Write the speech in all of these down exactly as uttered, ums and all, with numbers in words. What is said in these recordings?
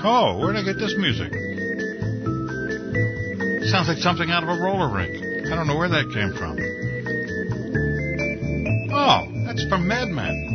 Oh, where'd I get this music? Sounds like something out of a roller rink. I don't know where that came from. Oh, that's from Mad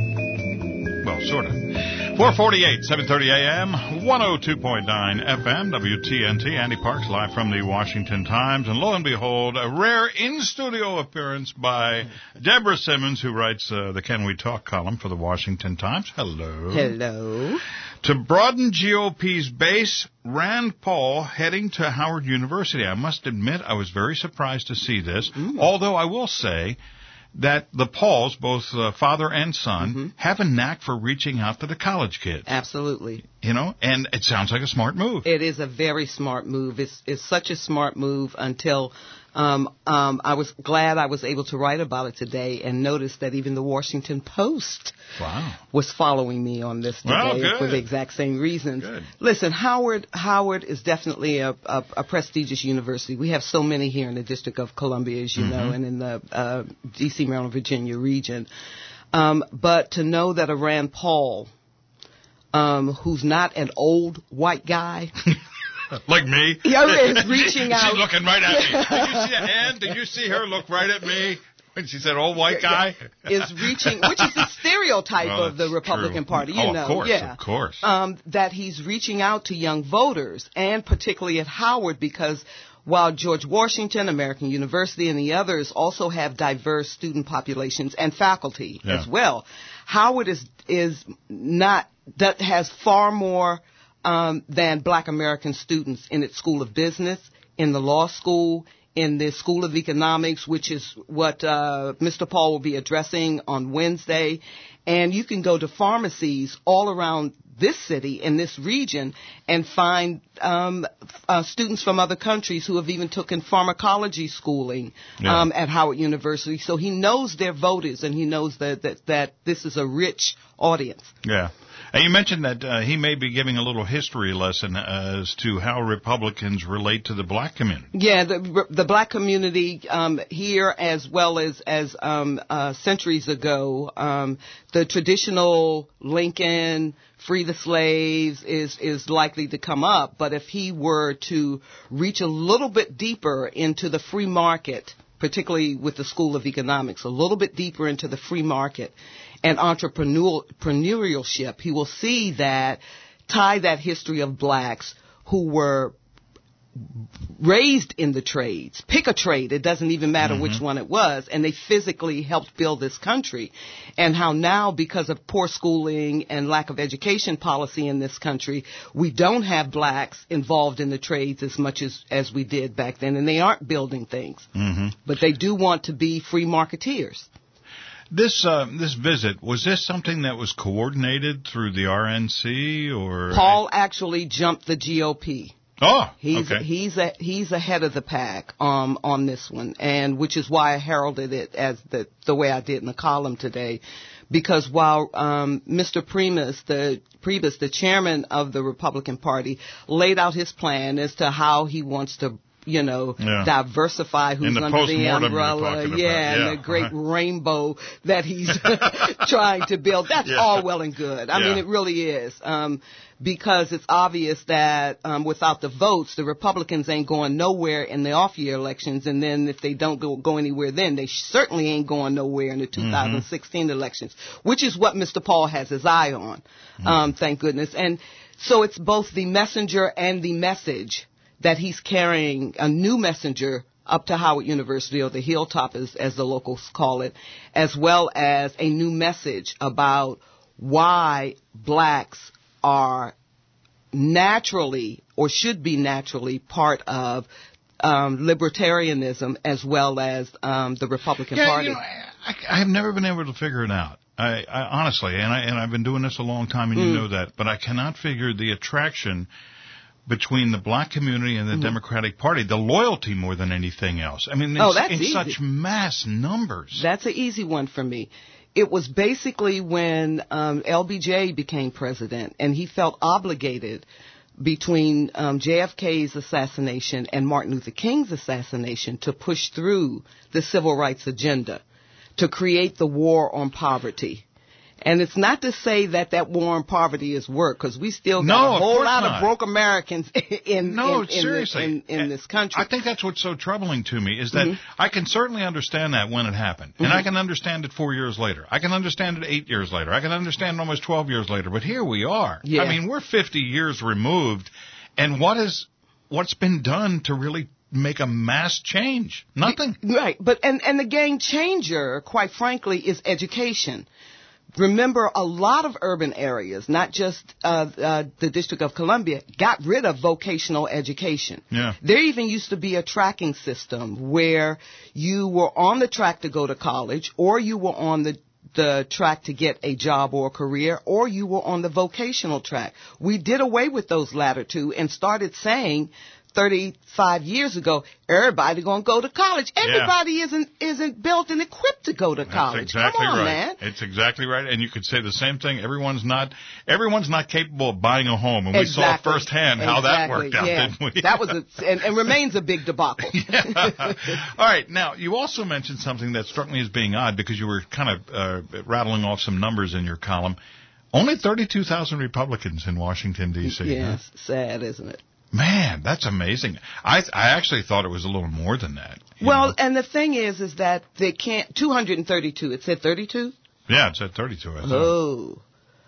Men. Well, sort of. four forty-eight, seven thirty a.m., one oh two point nine F M, W T N T. Andy Parks live from the Washington Times. And lo and behold, a rare in-studio appearance by Deborah Simmons, who writes uh, the Can We Talk column for the Washington Times. Hello. Hello. To broaden G O P's base, Rand Paul heading to Howard University. I must admit I was very surprised to see this, mm. although I will say that the Pauls, both uh, father and son, mm-hmm. have a knack for reaching out to the college kids. Absolutely. You know, and it sounds like a smart move. It is a very smart move. It's, it's such a smart move until um, um, I was glad I was able to write about it today and notice that even the Washington Post wow. was following me on this today well, for the exact same reasons. Good. Listen, Howard Howard is definitely a, a, a prestigious university. We have so many here in the District of Columbia, as you mm-hmm. know, and in the uh, D C, Maryland, Virginia region. Um, but to know that a Rand Paul, um, who's not an old white guy... Like me? Yeah, is reaching out. She's looking right at me. Did you see Ann? Did you see her look right at me when she said old white guy? Is reaching, which is the stereotype well, of the Republican true. Party, you oh, know. Of course, yeah. of course. Um, that he's reaching out to young voters, and particularly at Howard, because while George Washington, American University, and the others also have diverse student populations and faculty yeah. as well, Howard is is not, that has far more Um, than black American students in its School of Business, in the law school, in the School of Economics, which is what uh, Mister Paul will be addressing on Wednesday. And you can go to pharmacies all around this city, in this region, and find um, uh, students from other countries who have even taken pharmacology schooling yeah. um, at Howard University. So he knows their voters, and he knows that, that, that this is a rich audience. Yeah. And you mentioned that uh, he may be giving a little history lesson as to how Republicans relate to the black community. Yeah, the the black community um, here, as well as as um, uh, centuries ago, um, the traditional Lincoln, free the slaves is is likely to come up. But if he were to reach a little bit deeper into the free market, particularly with the School of Economics, a little bit deeper into the free market and entrepreneurship, he will see that, tie that history of blacks who were raised in the trades. Pick a trade. It doesn't even matter mm-hmm. which one it was. And they physically helped build this country. And how now, because of poor schooling and lack of education policy in this country, we don't have blacks involved in the trades as much as, as we did back then. And they aren't building things. Mm-hmm. But they do want to be free marketeers. This uh, this visit, was this something that was coordinated through the R N C or? Paul actually jumped the G O P. Oh, he's okay. he's a, he's ahead of the pack um, on this one, and which is why I heralded it as the the way I did in the column today, because while um, Mister Priebus, the Priebus, the chairman of the Republican Party, laid out his plan as to how he wants to, you know, yeah. diversify who's the under the umbrella, yeah, yeah, and the great uh-huh. rainbow that he's trying to build. That's yeah. all well and good. I yeah. mean, it really is. Um, because it's obvious that um, without the votes, the Republicans ain't going nowhere in the off-year elections, and then if they don't go, go anywhere then, they certainly ain't going nowhere in the two thousand sixteen mm-hmm. elections, which is what Mister Paul has his eye on, mm-hmm. um, thank goodness. And so it's both the messenger and the message that he's carrying, a new messenger up to Howard University, or the hilltop as, as the locals call it, as well as a new message about why blacks are naturally, or should be naturally, part of um, libertarianism as well as um, the Republican yeah, Party. You know, I, I have never been able to figure it out. I, I honestly, and I and I've been doing this a long time, and mm. you know that, but I cannot figure the attraction between the black community and the mm-hmm. Democratic Party, the loyalty more than anything else. I mean, oh, it's that's in easy. such mass numbers. That's an easy one for me. It was basically when um, L B J became president, and he felt obligated between um, J F K's assassination and Martin Luther King's assassination to push through the civil rights agenda, to create the war on poverty. And it's not to say that that war on poverty is work, because we still got no, a whole of lot not. of broke Americans in, no, in, in, seriously. in, in, in this country. I think that's what's so troubling to me is that mm-hmm. I can certainly understand that when it happened. And mm-hmm. I can understand it four years later. I can understand it eight years later. I can understand it almost twelve years later. But here we are. Yeah. I mean, we're fifty years removed. And what is, what's been done to really make a mass change? Nothing. Right. But, and, and the game changer, quite frankly, is education. Remember, a lot of urban areas, not just uh, uh, the District of Columbia, got rid of vocational education. Yeah. There even used to be a tracking system where you were on the track to go to college, or you were on the the track to get a job or a career, or you were on the vocational track. We did away with those latter two and started saying thirty-five years ago, everybody going to go to college. Everybody yeah. isn't isn't built and equipped to go to college. That's exactly Come on, right. man. It's exactly right. And you could say the same thing. Everyone's not everyone's not capable of buying a home, and exactly. we saw firsthand how exactly. that worked out, yeah. didn't we? That was a, and, and remains a big debacle. yeah. All right. Now, you also mentioned something that struck me as being odd because you were kind of uh, rattling off some numbers in your column. Only thirty-two thousand Republicans in Washington, D C Yes, huh? sad, isn't it? Man, that's amazing. I I actually thought it was a little more than that. Well, know? and the thing is, is that they can't, two hundred thirty-two, it said thirty-two? Yeah, it said thirty-two, I thought. Oh.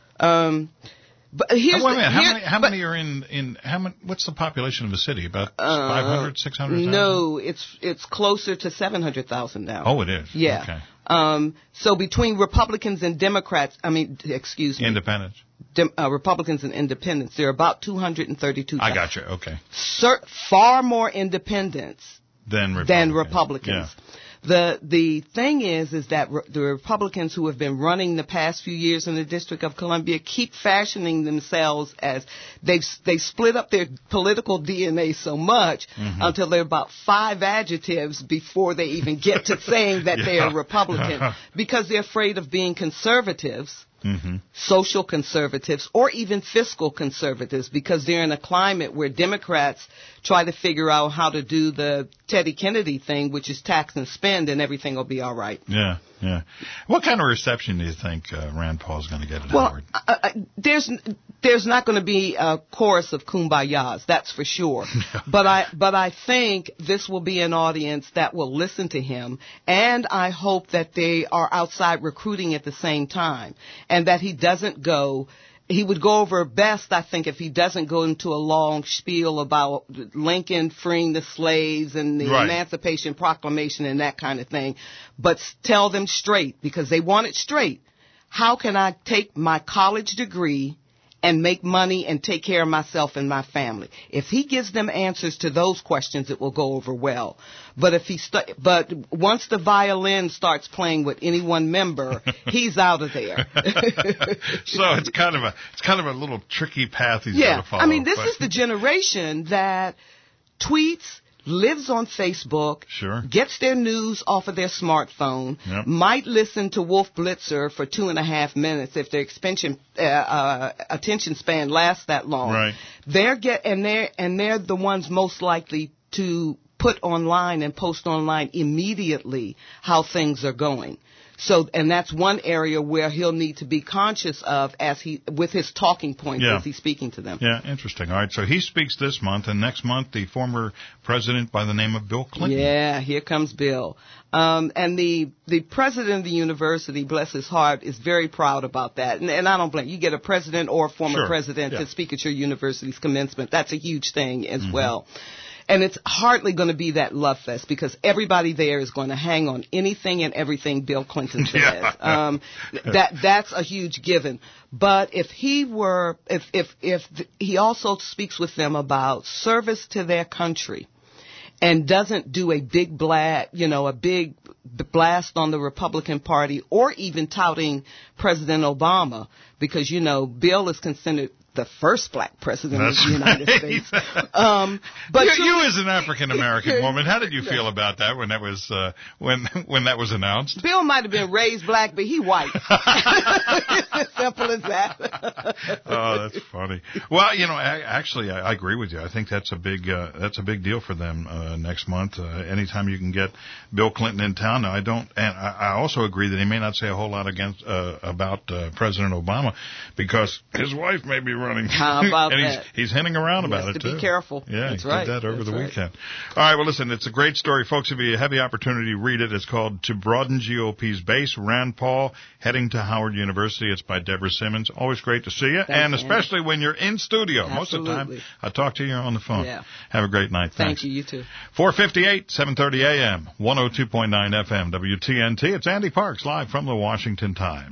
Um, but here's oh, wait a the, minute, how here, many, how but, many are in, in, how many, what's the population of the city? About uh, five hundred, six hundred thousand? No, it's, it's closer to seven hundred thousand now. Oh, it is? Yeah. Okay. Um, so between Republicans and Democrats, I mean, excuse me. Independents. Dem, uh, Republicans and independents, there are about two hundred thirty-two thousand. I got you, okay. Cer- far more independents than Republicans. Than Republicans. Yeah. The the thing is, is that re- the Republicans who have been running the past few years in the District of Columbia keep fashioning themselves as they've they split up their political D N A so much mm-hmm. until they're about five adjectives before they even get to saying that yeah. they are Republican because they're afraid of being conservatives. Mm-hmm. Social conservatives or even fiscal conservatives because they're in a climate where Democrats try to figure out how to do the Teddy Kennedy thing, which is tax and spend, and everything will be all right. Yeah, yeah. What kind of reception do you think uh, Rand Paul's going to get at well, Howard? Uh, uh, there's there's not going to be a chorus of kumbayas, that's for sure. but I but I think this will be an audience that will listen to him, and I hope that they are outside recruiting at the same time. And that he doesn't go, he would go over best, I think, if he doesn't go into a long spiel about Lincoln freeing the slaves and the right. Emancipation Proclamation and that kind of thing, but tell them straight, because they want it straight. How can I take my college degree and make money and take care of myself and my family? If he gives them answers to those questions, it will go over well. But if he st- but once the violin starts playing with any one member, he's out of there. So it's kind of a it's kind of a little tricky path he's yeah. going to follow. I mean, this but. is the generation that tweets, lives on Facebook, sure. gets their news off of their smartphone, yep. might listen to Wolf Blitzer for two and a half minutes if their expansion, uh, uh, attention span lasts that long. Right. They're get and they're and they're the ones most likely to put online and post online immediately how things are going. So, and that's one area where he'll need to be conscious of as he, with his talking points yeah. as he's speaking to them. Yeah, interesting. All right, so he speaks this month, and next month the former president by the name of Bill Clinton. Yeah, here comes Bill. Um, and the, the president of the university, bless his heart, is very proud about that. And, and I don't blame you. get a president or a former sure. president yeah. to speak at your university's commencement. That's a huge thing as mm-hmm. well. And it's hardly going to be that love fest because everybody there is going to hang on anything and everything Bill Clinton says. Yeah. Um, that that's a huge given. But if he were, if if if th- he also speaks with them about service to their country, and doesn't do a big blast, you know, a big blast on the Republican Party or even touting President Obama, because, you know, Bill is considered the first black president That's of the United right. States. Um, but you, to, you as an African American woman, how did you feel about that when that was uh, when when that was announced? Bill might have been raised black, but he white. Simple as that. Oh, that's funny. Well, you know, I, actually, I, I agree with you. I think that's a big uh, that's a big deal for them uh, next month. Uh, anytime you can get Bill Clinton in town. Now, I don't, and I, I also agree that he may not say a whole lot against uh, about uh, President Obama because his wife may be running. How about and that? He's, he's hinting around he about has it to too. Be careful. Yeah, that's he right. did that over that's the right. weekend. All right, well, listen, it's a great story, folks. If you have the opportunity, read it. It's called "To Broaden G O P's Base." Rand Paul heading to Howard University. It's by Deborah Simmons. Always great to see you, Thanks, and Andy. especially when you're in studio. Absolutely. Most of the time, I talk to you on the phone. Yeah. Have a great night. Thanks. Thank you. You too. four fifty-eight, seven thirty a.m., one oh two point nine F M, W T N T. It's Andy Parks live from the Washington Times.